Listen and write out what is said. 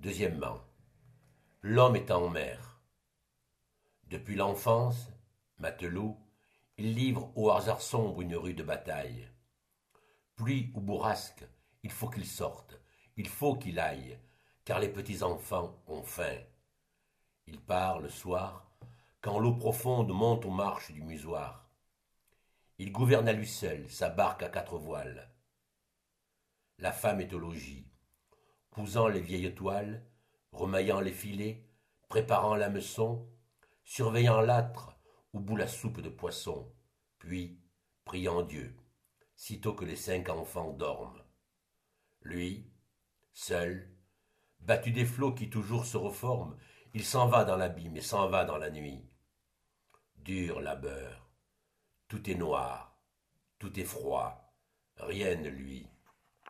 Deuxièmement, l'homme est en mer. Depuis l'enfance, matelot, il livre au hasard sombre une rude bataille. Pluie ou bourrasque, il faut qu'il sorte, il faut qu'il aille, car les petits enfants ont faim. Il part le soir, quand l'eau profonde monte aux marches du musoir. Il gouverne à lui seul sa barque à 4 voiles. La femme est au logis, cousant les vieilles toiles, remaillant les filets, préparant l'hameçon, surveillant l'âtre où bout la soupe de poisson, puis priant Dieu, sitôt que les 5 enfants dorment. Lui, seul, battu des flots qui toujours se reforment, il s'en va dans l'abîme et s'en va dans la nuit. Dur labeur, tout est noir, tout est froid, rien ne luit.